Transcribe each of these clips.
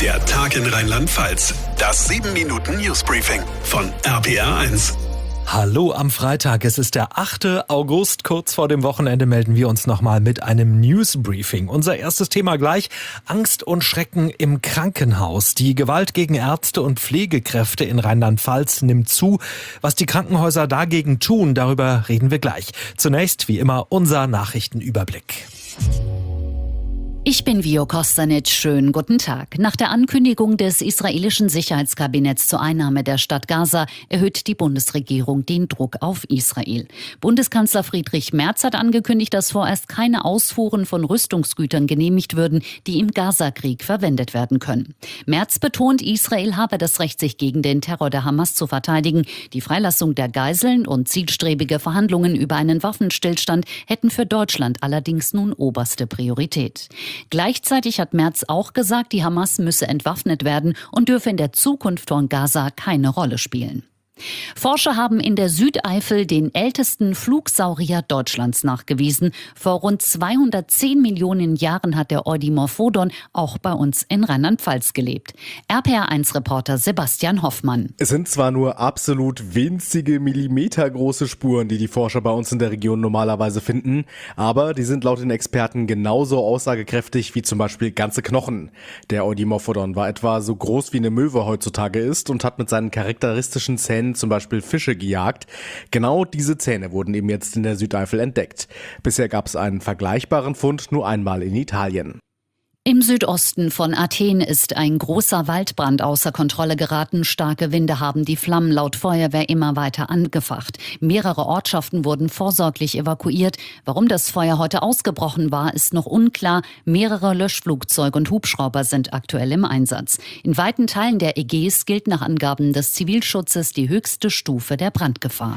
Der Tag in Rheinland-Pfalz. Das 7-Minuten-Newsbriefing von RPR1. Hallo am Freitag, es ist der 8. August. Kurz vor dem Wochenende melden wir uns nochmal mit einem Newsbriefing. Unser erstes Thema gleich: Angst und Schrecken im Krankenhaus. Die Gewalt gegen Ärzte und Pflegekräfte in Rheinland-Pfalz nimmt zu. Was die Krankenhäuser dagegen tun, darüber reden wir gleich. Zunächst, wie immer, unser Nachrichtenüberblick. Ich bin Vio Kostanic. Schönen guten Tag. Nach der Ankündigung des israelischen Sicherheitskabinetts zur Einnahme der Stadt Gaza erhöht die Bundesregierung den Druck auf Israel. Bundeskanzler Friedrich Merz hat angekündigt, dass vorerst keine Ausfuhren von Rüstungsgütern genehmigt würden, die im Gaza-Krieg verwendet werden können. Merz betont, Israel habe das Recht, sich gegen den Terror der Hamas zu verteidigen. Die Freilassung der Geiseln und zielstrebige Verhandlungen über einen Waffenstillstand hätten für Deutschland allerdings nun oberste Priorität. Gleichzeitig hat Merz auch gesagt, die Hamas müsse entwaffnet werden und dürfe in der Zukunft von Gaza keine Rolle spielen. Forscher haben in der Südeifel den ältesten Flugsaurier Deutschlands nachgewiesen. Vor rund 210 Millionen Jahren hat der Eudimorphodon auch bei uns in Rheinland-Pfalz gelebt. RPR1-Reporter Sebastian Hoffmann. Es sind zwar nur absolut winzige, millimetergroße Spuren, die Forscher bei uns in der Region normalerweise finden, aber die sind laut den Experten genauso aussagekräftig wie zum Beispiel ganze Knochen. Der Eudimorphodon war etwa so groß wie eine Möwe heutzutage ist und hat mit seinen charakteristischen Zähnen zum Beispiel Fische gejagt. Genau diese Zähne wurden eben jetzt in der Südeifel entdeckt. Bisher gab es einen vergleichbaren Fund nur einmal in Italien. Im Südosten von Athen ist ein großer Waldbrand außer Kontrolle geraten. Starke Winde haben die Flammen laut Feuerwehr immer weiter angefacht. Mehrere Ortschaften wurden vorsorglich evakuiert. Warum das Feuer heute ausgebrochen war, ist noch unklar. Mehrere Löschflugzeuge und Hubschrauber sind aktuell im Einsatz. In weiten Teilen der Ägäis gilt nach Angaben des Zivilschutzes die höchste Stufe der Brandgefahr.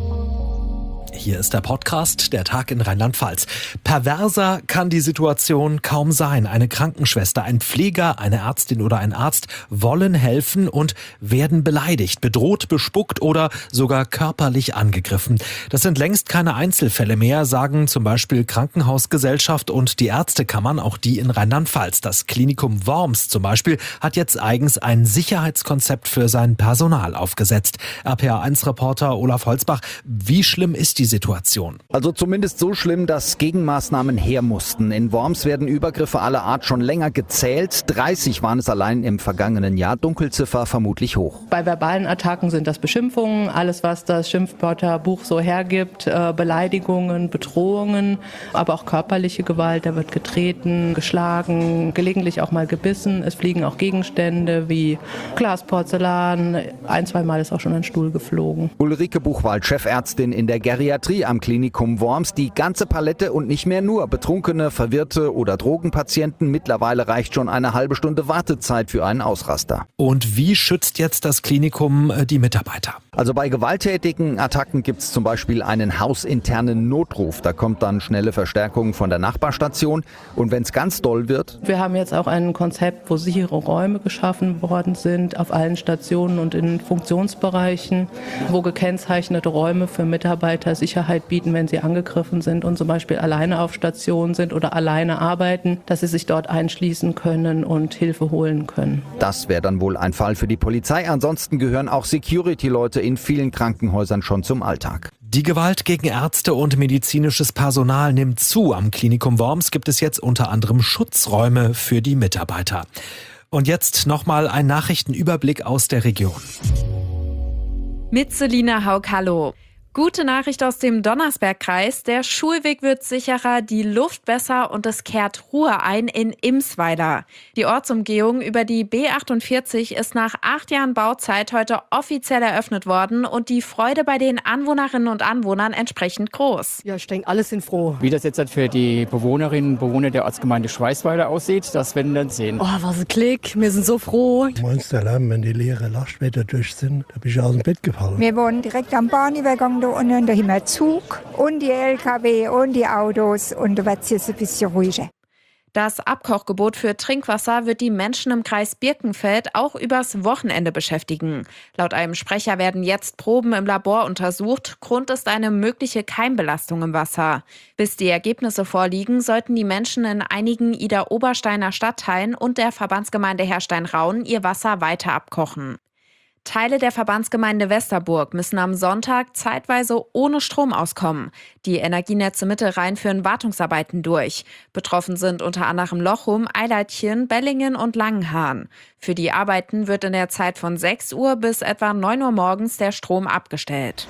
Hier ist der Podcast, der Tag in Rheinland-Pfalz. Perverser kann die Situation kaum sein. Eine Krankenschwester, ein Pfleger, eine Ärztin oder ein Arzt wollen helfen und werden beleidigt, bedroht, bespuckt oder sogar körperlich angegriffen. Das sind längst keine Einzelfälle mehr, sagen zum Beispiel Krankenhausgesellschaft und die Ärztekammern, auch die in Rheinland-Pfalz. Das Klinikum Worms zum Beispiel hat jetzt eigens ein Sicherheitskonzept für sein Personal aufgesetzt. RPR1-Reporter Olaf Holzbach, wie schlimm ist die Situation? Also zumindest so schlimm, dass Gegenmaßnahmen her mussten. In Worms werden Übergriffe aller Art schon länger gezählt. 30 waren es allein im vergangenen Jahr. Dunkelziffer vermutlich hoch. Bei verbalen Attacken sind das Beschimpfungen, alles was das Schimpfwörterbuch so hergibt, Beleidigungen, Bedrohungen, aber auch körperliche Gewalt. Da wird getreten, geschlagen, gelegentlich auch mal gebissen. Es fliegen auch Gegenstände wie Glas, Porzellan. 1-2 Mal ist auch schon ein Stuhl geflogen. Ulrike Buchwald, Chefärztin in der Geriatrie am Klinikum Worms. Die ganze Palette und nicht mehr nur betrunkene, verwirrte oder Drogenpatienten. Mittlerweile reicht schon eine halbe Stunde Wartezeit für einen Ausraster. Und wie schützt jetzt das Klinikum die Mitarbeiter? Also bei gewalttätigen Attacken gibt es zum Beispiel einen hausinternen Notruf. Da kommt dann schnelle Verstärkung von der Nachbarstation. Und wenn es ganz doll wird? Wir haben jetzt auch ein Konzept, wo sichere Räume geschaffen worden sind, auf allen Stationen und in Funktionsbereichen, wo gekennzeichnete Räume für Mitarbeiter Sicherheit bieten, wenn sie angegriffen sind und zum Beispiel alleine auf Station sind oder alleine arbeiten, dass sie sich dort einschließen können und Hilfe holen können. Das wäre dann wohl ein Fall für die Polizei. Ansonsten gehören auch Security-Leute in vielen Krankenhäusern schon zum Alltag. Die Gewalt gegen Ärzte und medizinisches Personal nimmt zu. Am Klinikum Worms gibt es jetzt unter anderem Schutzräume für die Mitarbeiter. Und jetzt nochmal ein Nachrichtenüberblick aus der Region. Mit Selina Haug, hallo. Gute Nachricht aus dem Donnersbergkreis. Der Schulweg wird sicherer, die Luft besser und es kehrt Ruhe ein in Imsweiler. Die Ortsumgehung über die B48 ist nach 8 Jahren Bauzeit heute offiziell eröffnet worden und die Freude bei den Anwohnerinnen und Anwohnern entsprechend groß. Ja, ich denke, alle sind froh. Wie das jetzt für die Bewohnerinnen und Bewohner der Ortsgemeinde Schweißweiler aussieht, das werden wir dann sehen. Oh, was ein Klick, wir sind so froh. Monsterlärm, wenn die leeren Lastschwerter durch sind, da bin ich aus dem Bett gefallen. Wir wohnen direkt am Bahnübergang da unten, da haben wir Zug und die LKW und die Autos und da wird es jetzt ein bisschen ruhiger. Das Abkochgebot für Trinkwasser wird die Menschen im Kreis Birkenfeld auch übers Wochenende beschäftigen. Laut einem Sprecher werden jetzt Proben im Labor untersucht. Grund ist eine mögliche Keimbelastung im Wasser. Bis die Ergebnisse vorliegen, sollten die Menschen in einigen Idar-Obersteiner Stadtteilen und der Verbandsgemeinde Herrstein-Rauen ihr Wasser weiter abkochen. Teile der Verbandsgemeinde Westerburg müssen am Sonntag zeitweise ohne Strom auskommen. Die Energienetze Mittelrhein führen Wartungsarbeiten durch. Betroffen sind unter anderem Lochum, Eileitchen, Bellingen und Langenhahn. Für die Arbeiten wird in der Zeit von 6 Uhr bis etwa 9 Uhr morgens der Strom abgestellt.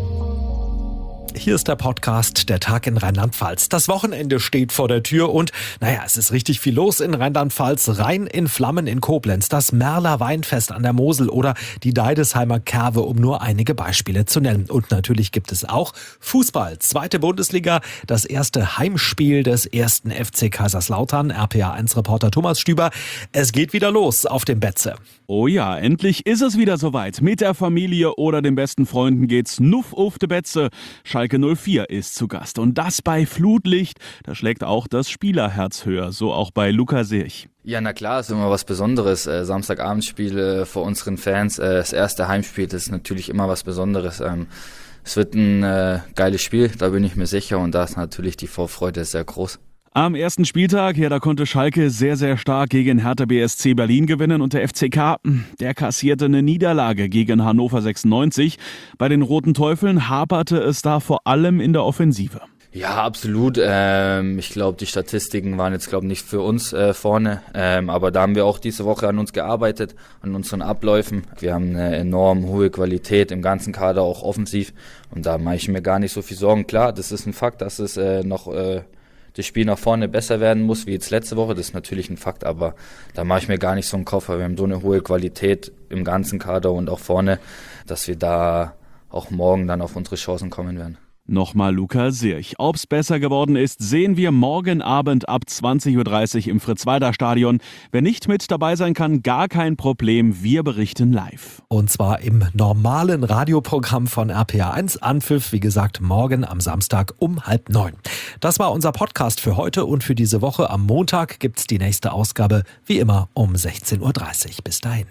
Hier ist der Podcast Der Tag in Rheinland-Pfalz. Das Wochenende steht vor der Tür und, es ist richtig viel los in Rheinland-Pfalz. Rhein in Flammen in Koblenz, das Merler Weinfest an der Mosel oder die Deidesheimer Kerwe, um nur einige Beispiele zu nennen. Und natürlich gibt es auch Fußball. 2. Bundesliga, das erste Heimspiel des 1. FC Kaiserslautern. RPA1-Reporter Thomas Stüber. Es geht wieder los auf dem Betze. Oh ja, endlich ist es wieder soweit. Mit der Familie oder den besten Freunden geht's nuff auf de Betze. Schalke 04 ist zu Gast und das bei Flutlicht. Da schlägt auch das Spielerherz höher, so auch bei Luca Sirch. Ja, na klar, ist immer was Besonderes. Samstagabendspiel vor unseren Fans, das erste Heimspiel, das ist natürlich immer was Besonderes. Es wird ein geiles Spiel, da bin ich mir sicher, und da ist natürlich die Vorfreude sehr groß. Am ersten Spieltag, da konnte Schalke sehr, sehr stark gegen Hertha BSC Berlin gewinnen und der FCK, der kassierte eine Niederlage gegen Hannover 96. Bei den Roten Teufeln haperte es da vor allem in der Offensive. Ja, absolut. Ich glaube, die Statistiken waren jetzt nicht für uns vorne, aber da haben wir auch diese Woche an uns gearbeitet, an unseren Abläufen. Wir haben eine enorm hohe Qualität im ganzen Kader, auch offensiv, und da mache ich mir gar nicht so viel Sorgen. Klar, das ist ein Fakt, dass es noch das Spiel nach vorne besser werden muss, wie jetzt letzte Woche. Das ist natürlich ein Fakt, aber da mache ich mir gar nicht so einen Kopf, weil wir haben so eine hohe Qualität im ganzen Kader und auch vorne, dass wir da auch morgen dann auf unsere Chancen kommen werden. Nochmal Luca Sirch. Ob's besser geworden ist, sehen wir morgen Abend ab 20.30 Uhr im Fritz-Walter-Stadion. Wer nicht mit dabei sein kann, gar kein Problem. Wir berichten live. Und zwar im normalen Radioprogramm von RPA1. Anpfiff, wie gesagt, morgen am Samstag um 8:30. Das war unser Podcast für heute und für diese Woche. Am Montag gibt's die nächste Ausgabe, wie immer um 16.30 Uhr. Bis dahin.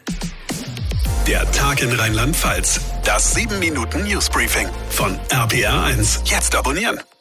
Der Tag in Rheinland-Pfalz. Das 7-Minuten-Newsbriefing von RPA1. Jetzt abonnieren.